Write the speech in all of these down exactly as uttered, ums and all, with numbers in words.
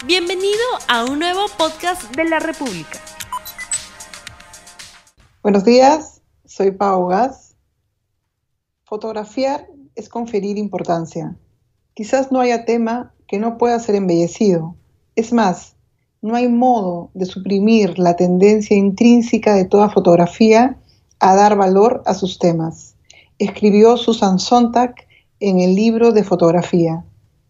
Bienvenido a un nuevo podcast de la República. Buenos días, soy Pau Gas. Fotografiar es conferir importancia. Quizás no haya tema que no pueda ser embellecido. Es más, no hay modo de suprimir la tendencia intrínseca de toda fotografía a dar valor a sus temas, escribió Susan Sontag en el libro de fotografía.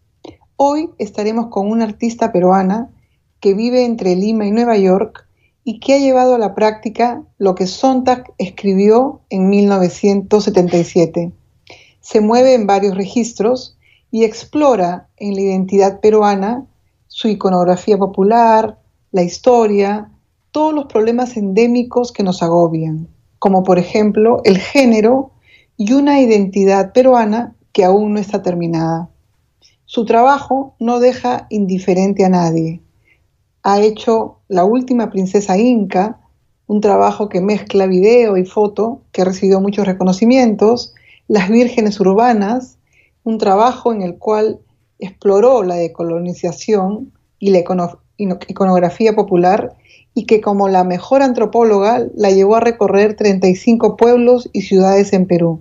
Hoy estaremos con una artista peruana que vive entre Lima y Nueva York y que ha llevado a la práctica lo que Sontag escribió en mil novecientos setenta y siete. Se mueve en varios registros y explora en la identidad peruana su iconografía popular, la historia, todos los problemas endémicos que nos agobian, como por ejemplo el género y una identidad peruana que aún no está terminada. Su trabajo no deja indiferente a nadie. Ha hecho La última princesa inca, un trabajo que mezcla video y foto, que recibió muchos reconocimientos, Las vírgenes urbanas, un trabajo en el cual exploró la decolonización y la icono- iconografía popular y que como la mejor antropóloga la llevó a recorrer treinta y cinco pueblos y ciudades en Perú.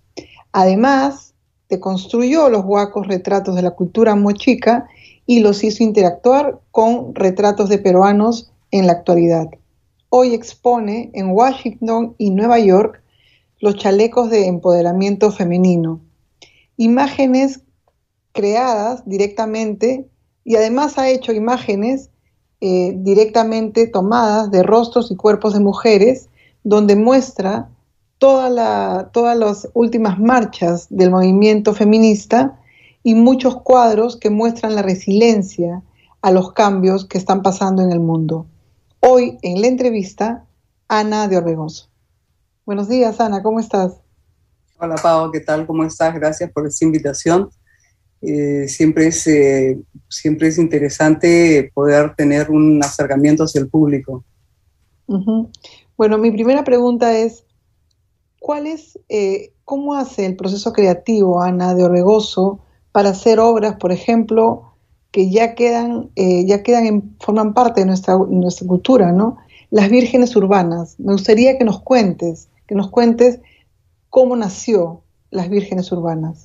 Además, deconstruyó los huacos retratos de la cultura mochica y los hizo interactuar con retratos de peruanos en la actualidad. Hoy expone en Washington y Nueva York los chalecos de empoderamiento femenino, imágenes creadas directamente, y además ha hecho imágenes eh, directamente tomadas de rostros y cuerpos de mujeres, donde muestra Toda la, todas las últimas marchas del movimiento feminista y muchos cuadros que muestran la resiliencia a los cambios que están pasando en el mundo. Hoy en la entrevista, Ana de Orbegoso. Buenos días, Ana, ¿cómo estás? Hola, Pau, ¿qué tal? ¿Cómo estás? Gracias por esta invitación. Eh, siempre, es, eh, siempre es interesante poder tener un acercamiento hacia el público. Uh-huh. Bueno, mi primera pregunta es, ¿Cuál es, eh, ¿Cómo hace el proceso creativo, Ana de Orbegoso, para hacer obras, por ejemplo, que ya quedan, eh, ya quedan en, forman parte de nuestra, nuestra cultura, ¿no? Las vírgenes urbanas. Me gustaría que nos cuentes, que nos cuentes cómo nació las vírgenes urbanas.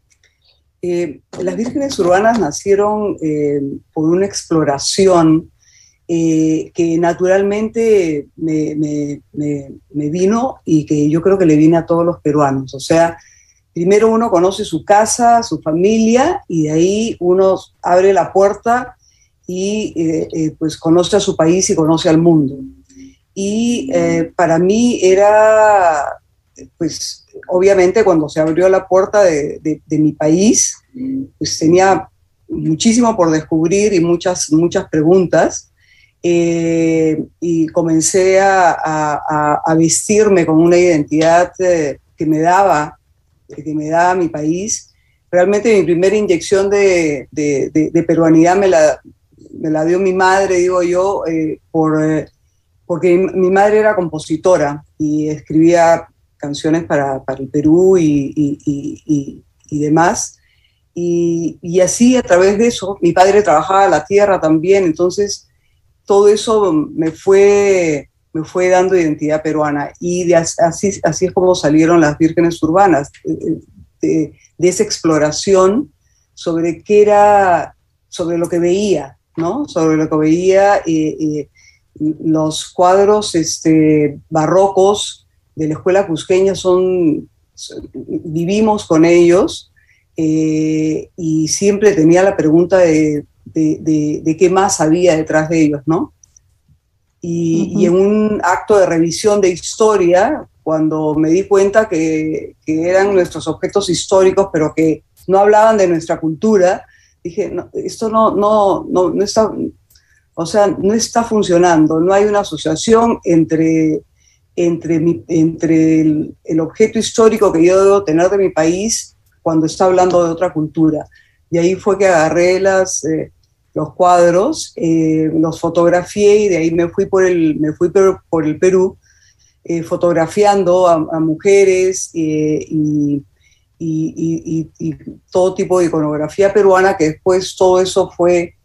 Eh, las vírgenes urbanas nacieron eh, por una exploración Eh, que naturalmente me, me, me, me vino y que yo creo que le viene a todos los peruanos. O sea, primero uno conoce su casa, su familia, y de ahí uno abre la puerta y eh, eh, pues conoce a su país y conoce al mundo. Y eh, para mí era, pues obviamente cuando se abrió la puerta de, de, de mi país, pues tenía muchísimo por descubrir y muchas, muchas preguntas. Eh, y comencé a, a, a vestirme con una identidad eh, que me daba, que me daba mi país. Realmente mi primera inyección de, de, de, de peruanidad me la, me la dio mi madre, digo yo, eh, por, eh, porque mi, mi madre era compositora y escribía canciones para, para el Perú y, y, y, y, y demás. Y, y así a través de eso, mi padre trabajaba la tierra también, entonces todo eso me fue, me fue dando identidad peruana y de así, así es como salieron las vírgenes urbanas, de, de, de esa exploración sobre qué era, sobre lo que veía, ¿no? Sobre lo que veía eh, eh, los cuadros este, barrocos de la escuela cusqueña son, vivimos con ellos eh, y siempre tenía la pregunta de De, de, de qué más había detrás de ellos, ¿no? Y, uh-huh. y en un acto de revisión de historia, cuando me di cuenta que, que eran nuestros objetos históricos, pero que no hablaban de nuestra cultura, dije, no, esto no, no, no, no está, o sea, no está funcionando, no hay una asociación entre, entre, mi, entre el, el objeto histórico que yo debo tener de mi país cuando está hablando de otra cultura. Y ahí fue que agarré las... Eh, los cuadros, eh, los fotografié y de ahí me fui por el, me fui por, por el Perú eh, fotografiando a, a mujeres eh, y, y, y, y todo tipo de iconografía peruana, que después todo eso fue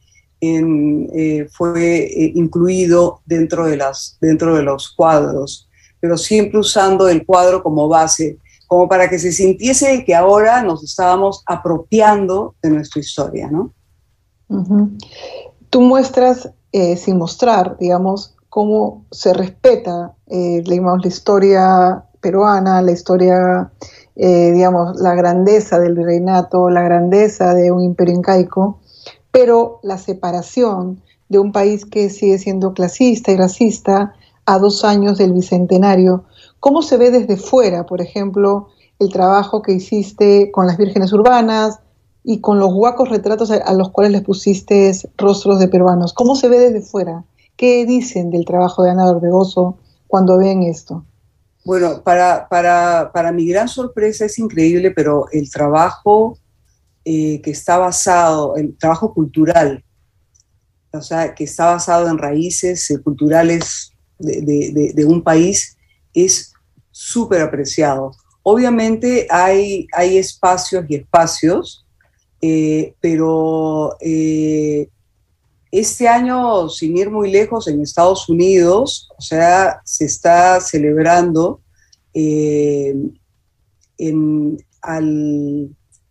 en, eh, fue eh, incluido dentro de, las, dentro de los cuadros, pero siempre usando el cuadro como base, como para que se sintiese que ahora nos estábamos apropiando de nuestra historia, ¿no? Uh-huh. Tú muestras, eh, sin mostrar, digamos, cómo se respeta, eh, digamos, la historia peruana, la historia, eh, digamos, la grandeza del virreinato, la grandeza de un imperio incaico, pero la separación de un país que sigue siendo clasista y racista a dos años del bicentenario. ¿Cómo se ve desde fuera, por ejemplo, el trabajo que hiciste con las vírgenes urbanas y con los huacos retratos a, a los cuales les pusiste rostros de peruanos? ¿Cómo se ve desde fuera? ¿Qué dicen del trabajo de Ana de Orbegoso cuando ven esto? Bueno, para, para, para mi gran sorpresa es increíble, pero el trabajo eh, que está basado, el trabajo cultural, o sea, que está basado en raíces eh, culturales de, de, de, de un país, es súper apreciado. Obviamente hay, hay espacios y espacios, eh, pero eh, este año, sin ir muy lejos, en Estados Unidos, o sea, se está celebrando eh, en, al,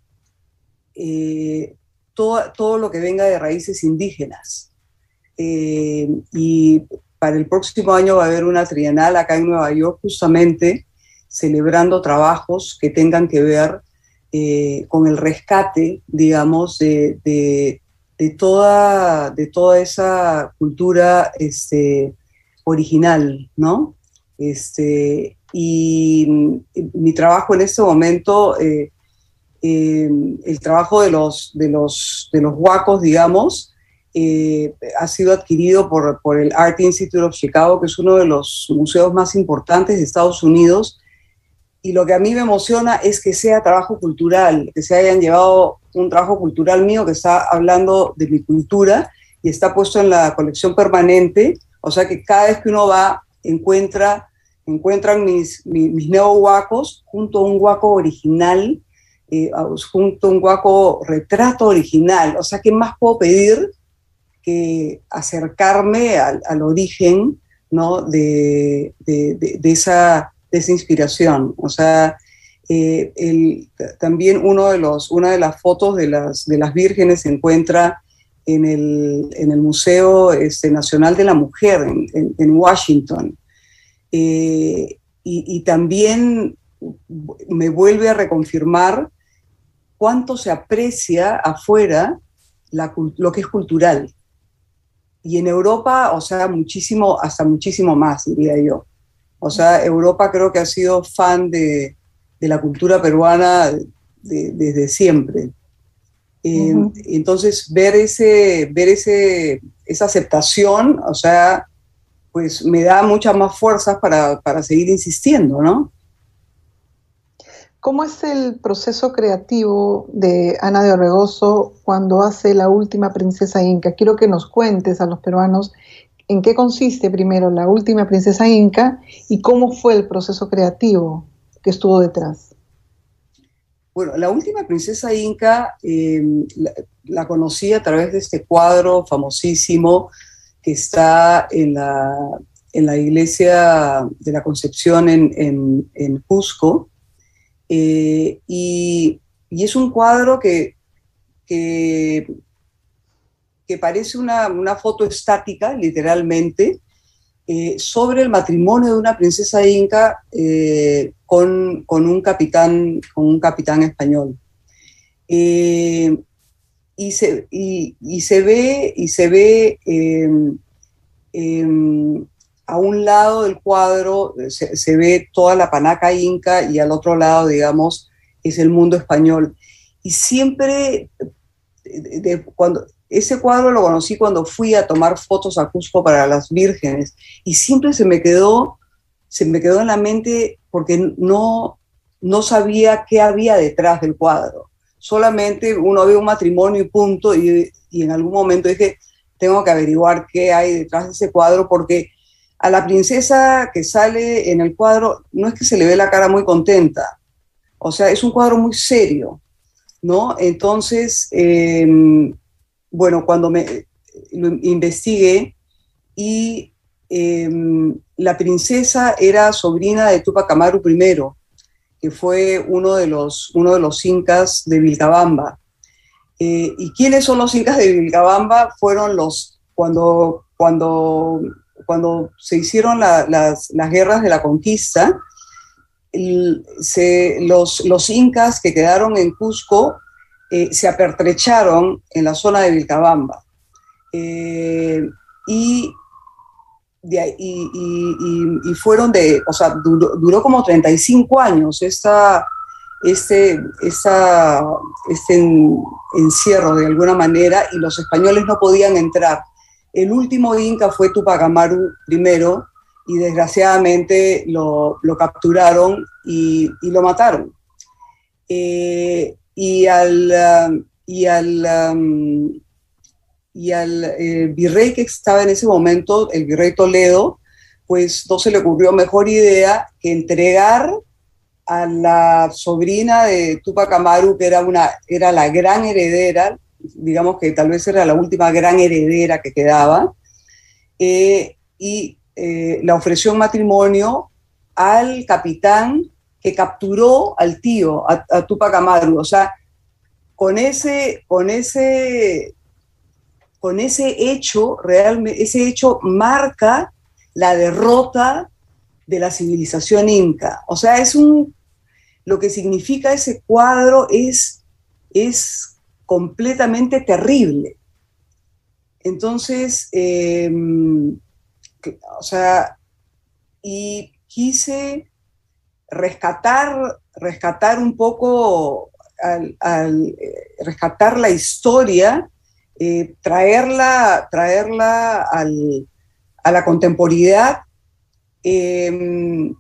eh, todo, todo lo que venga de raíces indígenas. Eh, y para el próximo año va a haber una trienal acá en Nueva York, justamente celebrando trabajos que tengan que ver eh, con el rescate, digamos, de, de, de, toda, de toda esa cultura este, original, ¿no? Este, y, y mi trabajo en este momento, eh, eh, el trabajo de los, de los, de los huacos, digamos, Eh, ha sido adquirido por, por el Art Institute of Chicago, que es uno de los museos más importantes de Estados Unidos, y lo que a mí me emociona es que sea trabajo cultural, que se hayan llevado un trabajo cultural mío que está hablando de mi cultura y está puesto en la colección permanente, o sea que cada vez que uno va encuentra, encuentran mis, mis, mis neohuacos junto a un huaco original, eh, junto a un huaco retrato original, o sea, ¿qué más puedo pedir que acercarme al, al origen, ¿no? de, de, de, de, esa, de esa inspiración? O sea, eh, el, también uno de los, una de las fotos de las, de las vírgenes se encuentra en el, en el Museo este, Nacional de la Mujer en, en, en Washington. Eh, y, y también me vuelve a reconfirmar cuánto se aprecia afuera la, lo que es cultural. Y en Europa, o sea, muchísimo, hasta muchísimo más, diría yo. O sea, Europa creo que ha sido fan de, de la cultura peruana de, desde siempre. Eh, uh-huh. Entonces, ver, ese, ver ese, esa aceptación, o sea, pues me da muchas más fuerzas para, para seguir insistiendo, ¿no? ¿Cómo es el proceso creativo de Ana de Orbegoso cuando hace La Última Princesa Inca? Quiero que nos cuentes a los peruanos en qué consiste primero La Última Princesa Inca y cómo fue el proceso creativo que estuvo detrás. Bueno, La Última Princesa Inca eh, la, la conocí a través de este cuadro famosísimo que está en la, en la iglesia de la Concepción en, en, en Cusco. Eh, y, y es un cuadro que, que, que parece una, una foto estática, literalmente, eh, sobre el matrimonio de una princesa inca eh, con, con, un capitán, con un capitán español. Eh, y, se, y, y se ve, y se ve eh, eh, a un lado del cuadro se, se ve toda la panaca inca y al otro lado, digamos, es el mundo español. Y siempre, de, de, cuando, ese cuadro lo conocí cuando fui a tomar fotos a Cusco para las vírgenes y siempre se me quedó, se me quedó en la mente porque no, no sabía qué había detrás del cuadro. Solamente uno ve un matrimonio y punto, y, y en algún momento dije, tengo que averiguar qué hay detrás de ese cuadro porque a la princesa que sale en el cuadro no es que se le ve la cara muy contenta, o sea, es un cuadro muy serio, ¿no? Entonces, eh, bueno, cuando me, lo investigué y eh, la princesa era sobrina de Tupac Amaru primero, que fue uno de los, uno de los incas de Vilcabamba. Eh, ¿Y quiénes son los incas de Vilcabamba? Fueron los, cuando, cuando, cuando se hicieron la, las, las guerras de la conquista, el, se, los, los incas que quedaron en Cusco eh, se apertrecharon en la zona de Vilcabamba. Eh, y, de, y, y, y fueron de, o sea, duró, duró como treinta y cinco años esta... Este, esa, este encierro de alguna manera, y los españoles no podían entrar. El último inca fue Tupac Amaru primero, y desgraciadamente lo, lo capturaron y, y lo mataron. Eh, y al, uh, y al, um, y al eh, virrey que estaba en ese momento, el virrey Toledo, pues no se le ocurrió mejor idea que entregar a la sobrina de Tupac Amaru, que era, una, era la gran heredera, digamos que tal vez era la última gran heredera que quedaba, eh, y eh, la ofreció en matrimonio al capitán que capturó al tío, a, a Tupac Amaru. O sea, con ese, con ese, con ese hecho, realmente, ese hecho marca la derrota de la civilización inca. O sea, es un, lo que significa ese cuadro es, es completamente terrible. Entonces, eh, o sea, y quise rescatar, rescatar un poco, al, al rescatar la historia, eh, traerla, traerla al, a la contemporaneidad, eh,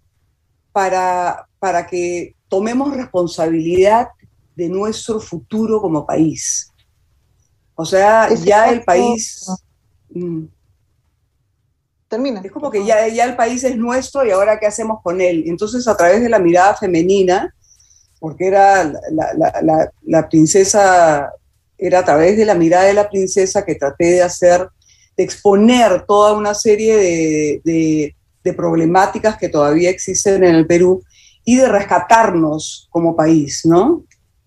para, para que tomemos responsabilidad de nuestro futuro como país. O sea, es ya el país... Mm, Termina. Es como que ya, ya el país es nuestro y ahora ¿qué hacemos con él? Entonces, a través de la mirada femenina, porque era la, la, la, la princesa, era a través de la mirada de la princesa que traté de hacer, de exponer toda una serie de, de, de problemáticas que todavía existen en el Perú y de rescatarnos como país, ¿no?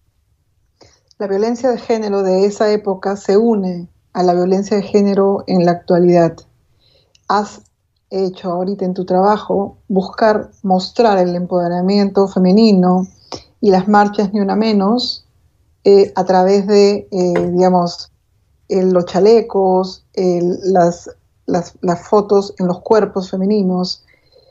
La violencia de género de esa época se une a la violencia de género en la actualidad. Has hecho ahorita en tu trabajo buscar mostrar el empoderamiento femenino y las marchas Ni Una Menos eh, a través de, eh, digamos, el, los chalecos, el, las, las, las fotos en los cuerpos femeninos.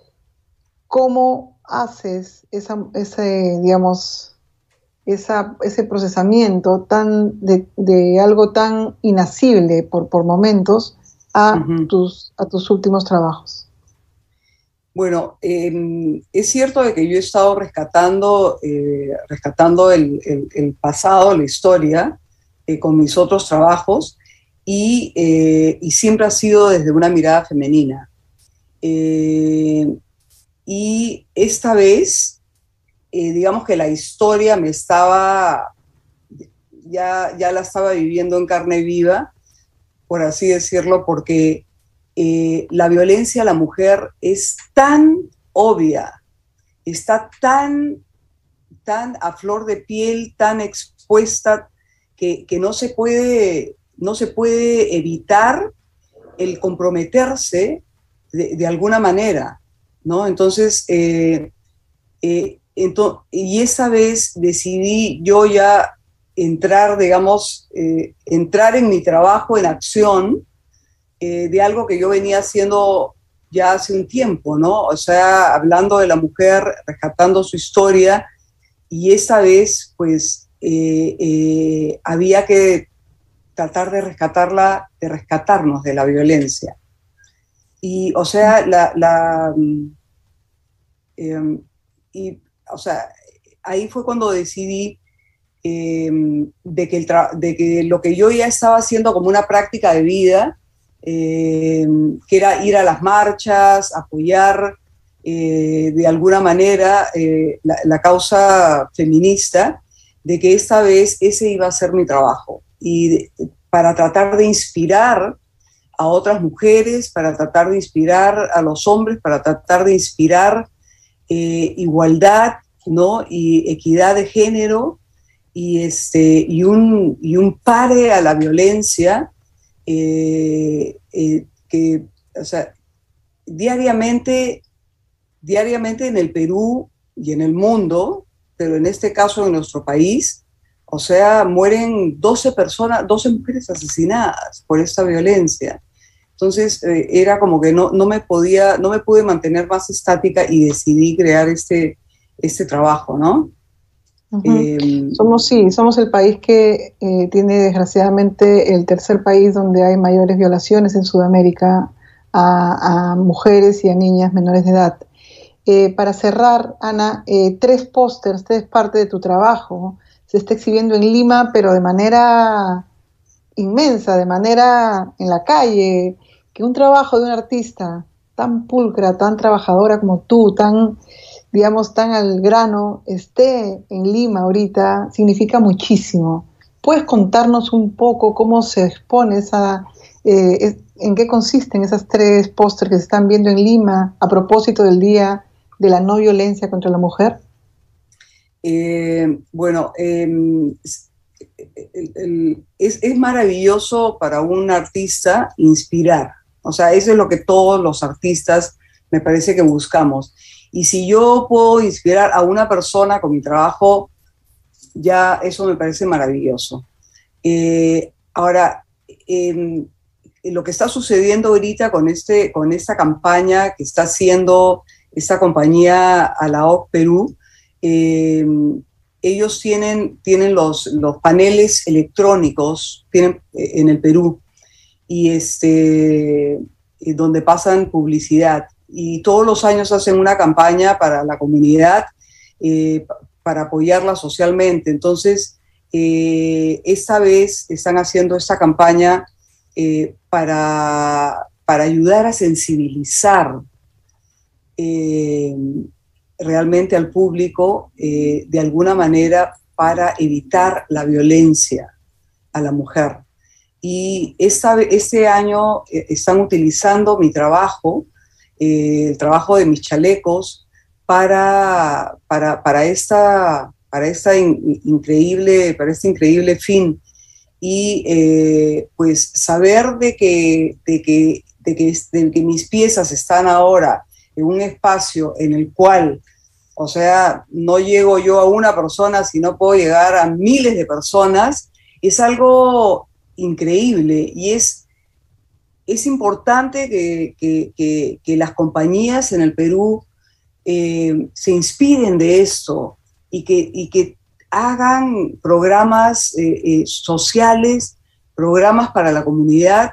¿Cómo haces esa, ese, digamos, esa, ese procesamiento tan de, de algo tan inacible por, por momentos a, uh-huh. tus, a tus últimos trabajos? Bueno, eh, es cierto de que yo he estado rescatando, eh, rescatando el, el, el pasado, la historia, eh, con mis otros trabajos, y, eh, y siempre ha sido desde una mirada femenina. Eh, y esta vez, eh, digamos que la historia me estaba, ya, ya la estaba viviendo en carne viva, por así decirlo, porque eh, la violencia a la mujer es tan obvia, está tan, tan a flor de piel, tan expuesta, que, que no, se puede, no se puede evitar el comprometerse de, de alguna manera, ¿no? Entonces, eh, eh, ento- y esa vez decidí yo ya entrar, digamos, eh, entrar en mi trabajo en acción, eh, de algo que yo venía haciendo ya hace un tiempo, ¿no? O sea, hablando de la mujer, rescatando su historia, y esa vez, pues, eh, eh, había que tratar de rescatarla, de rescatarnos de la violencia. Y, o sea, la... la eh, y, o sea, ahí fue cuando decidí Eh, de, que el tra- de que lo que yo ya estaba haciendo como una práctica de vida, eh, que era ir a las marchas, apoyar eh, de alguna manera eh, la, la causa feminista, de que esta vez ese iba a ser mi trabajo. Y de, para tratar de inspirar a otras mujeres, para tratar de inspirar a los hombres, para tratar de inspirar eh, igualdad, ¿no? Y equidad de género y, este, y, un, y un pare a la violencia eh, eh, que, o sea, diariamente, diariamente en el Perú y en el mundo, pero en este caso en nuestro país, o sea, mueren doce personas, doce mujeres asesinadas por esta violencia. Entonces eh, era como que no, no me podía, no me pude mantener más estática y decidí crear este, este trabajo, ¿no? Uh-huh. eh, somos, sí, somos el país que eh, tiene desgraciadamente el tercer país donde hay mayores violaciones en Sudamérica a, a mujeres y a niñas menores de edad. Eh, para cerrar, Ana, eh, tres pósters, tres partes de tu trabajo, se está exhibiendo en Lima, pero de manera inmensa, de manera en la calle, que un trabajo de un artista tan pulcra, tan trabajadora como tú, tan, digamos, tan al grano, esté en Lima ahorita, significa muchísimo. ¿Puedes contarnos un poco cómo se expone esa, eh, en qué consisten esas tres pósters que se están viendo en Lima a propósito del Día de la No Violencia contra la Mujer? Eh, bueno, eh, el, el, es, es maravilloso para un artista inspirar. O sea, eso es lo que todos los artistas me parece que buscamos. Y si yo puedo inspirar a una persona con mi trabajo, ya eso me parece maravilloso. Eh, ahora, eh, lo que está sucediendo ahorita con, este, con esta campaña que está haciendo esta compañía Alaoc Perú, eh, ellos tienen, tienen los, los paneles electrónicos tienen, eh, en el Perú, y este, donde pasan publicidad. Y todos los años hacen una campaña para la comunidad, eh, para apoyarla socialmente. Entonces, eh, esta vez están haciendo esta campaña eh, para, para ayudar a sensibilizar eh, realmente al público eh, de alguna manera para evitar la violencia a la mujer. Y esta, este año eh, están utilizando mi trabajo, eh, el trabajo de mis chalecos, para, para, para, esta, para, esta in, increíble, para este increíble fin. Y eh, pues saber de que, de, que, de, que, de que mis piezas están ahora en un espacio en el cual, o sea, no llego yo a una persona, sino puedo llegar a miles de personas, es algo increíble. Y es, es importante que, que, que, que las compañías en el Perú eh, se inspiren de esto y que, y que hagan programas eh, eh, sociales, programas para la comunidad,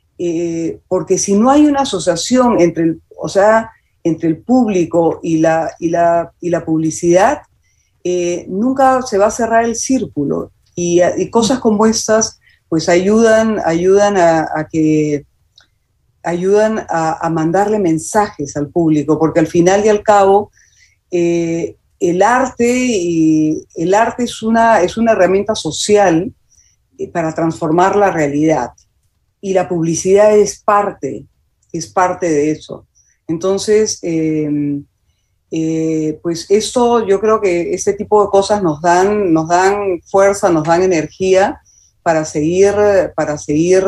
eh, porque si no hay una asociación entre el, o sea, entre el público y la, y la, y la publicidad, eh, nunca se va a cerrar el círculo. Y, y cosas como estas pues ayudan, ayudan a, a que ayudan a, a mandarle mensajes al público, porque al final y al cabo eh, el arte y el arte es una, es una herramienta social para transformar la realidad, y la publicidad es parte, es parte de eso. Entonces, eh, eh, pues esto, yo creo que este tipo de cosas nos dan, nos dan fuerza, nos dan energía para seguir, para seguir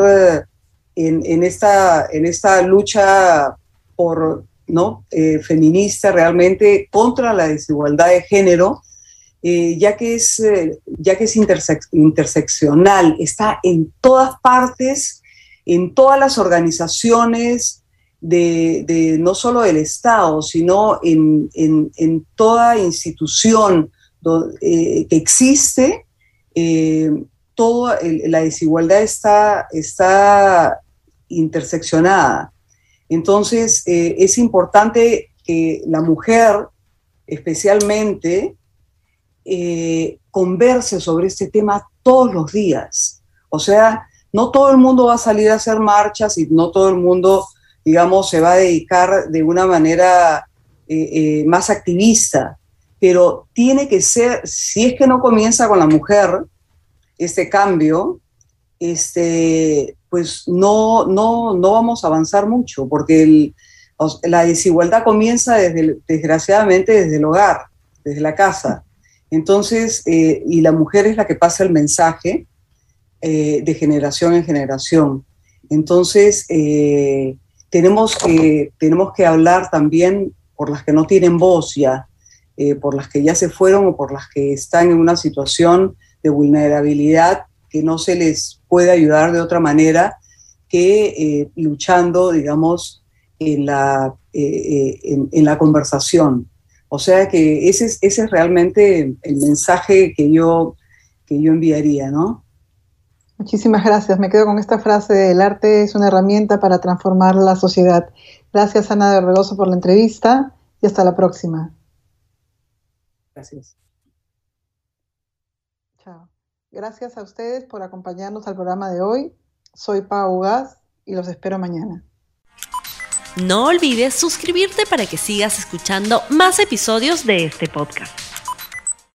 en, en, esta, en esta lucha por, ¿no? eh, feminista realmente contra la desigualdad de género, eh, ya que es, eh, ya que es intersec interseccional, está en todas partes, en todas las organizaciones de, de no solo del Estado, sino en, en, en toda institución do, eh, que existe. Eh, toda el, la desigualdad está, está interseccionada. Entonces, eh, es importante que la mujer, especialmente, eh, converse sobre este tema todos los días. O sea, no todo el mundo va a salir a hacer marchas y no todo el mundo, digamos, se va a dedicar de una manera eh, eh, más activista, pero tiene que ser, si es que no comienza con la mujer, este cambio, este, pues no, no, no vamos a avanzar mucho, porque el, la desigualdad comienza desde, desgraciadamente desde el hogar, desde la casa. Entonces, eh, y la mujer es la que pasa el mensaje eh, de generación en generación. Entonces, eh, tenemos, que, tenemos que hablar también por las que no tienen voz ya, eh, por las que ya se fueron o por las que están en una situación de vulnerabilidad que no se les puede ayudar de otra manera que eh, luchando, digamos, en la, eh, en, en la conversación. O sea que ese es, ese es realmente el mensaje que yo, que yo enviaría, ¿no? Muchísimas gracias. Me quedo con esta frase: el arte es una herramienta para transformar la sociedad. Gracias, Ana de Orbegoso, por la entrevista y hasta la próxima. Gracias. Chao. Gracias a ustedes por acompañarnos al programa de hoy. Soy Pau Gas y los espero mañana. No olvides suscribirte para que sigas escuchando más episodios de este podcast.